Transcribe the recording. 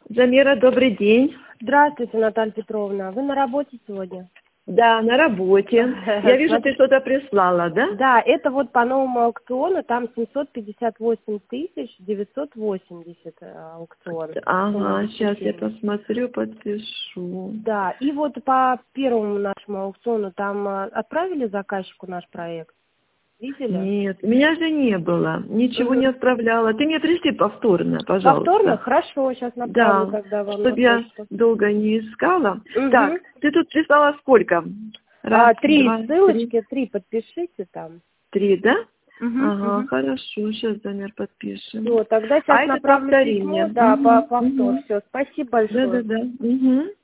Замира, добрый день. Здравствуйте, Наталья Петровна. Вы на работе сегодня? Да, на работе. Я вижу, ты что-то прислала, да? Да, это вот по новому аукциону, там 758 980 аукцион. Ага, сейчас я посмотрю, подпишу. Да, и вот по первому нашему аукциону там отправили заказчику наш проект? Видели? Нет, меня же не было, ничего не отправляла. Ты мне пришли повторно, пожалуйста. Повторно? Хорошо, сейчас направлю тогда вам на чтобы я почту. долго не искала. Так, ты тут прислала сколько? Раз, 3 два, ссылочки, 3 подпишите там. 3, да? Ага, хорошо, сейчас, Замир, подпишем. Все, тогда сейчас Это направлю повтори письмо, мне. да, повтор. Все, спасибо большое. Да.